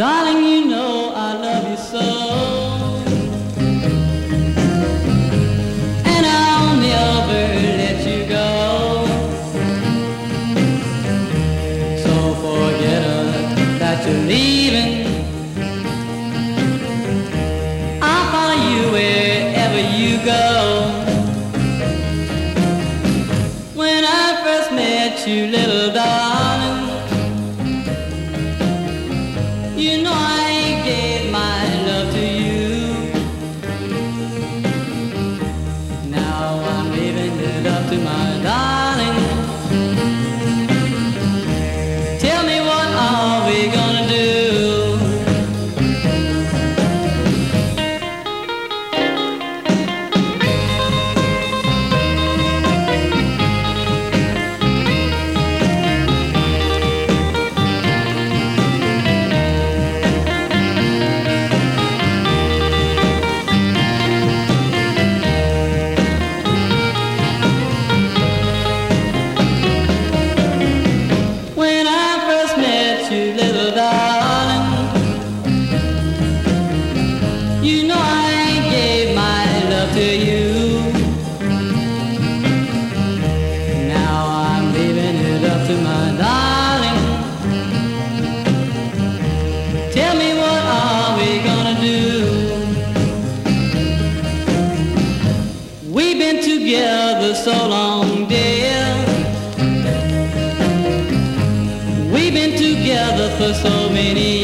Darling, you know I love you so, and I'll never let you go. So forget that you're leaving. I'll follow you wherever you go. When I first met you, little darling, you know I gave my love to you. Now I'm leaving it up to my darling. Tell me, what are we gonna do? You, little darling, you know I gave my love to you. Now I'm leaving it up to my darling. Tell me, what are we gonna do? We've been together so long, dear. We've been together for so many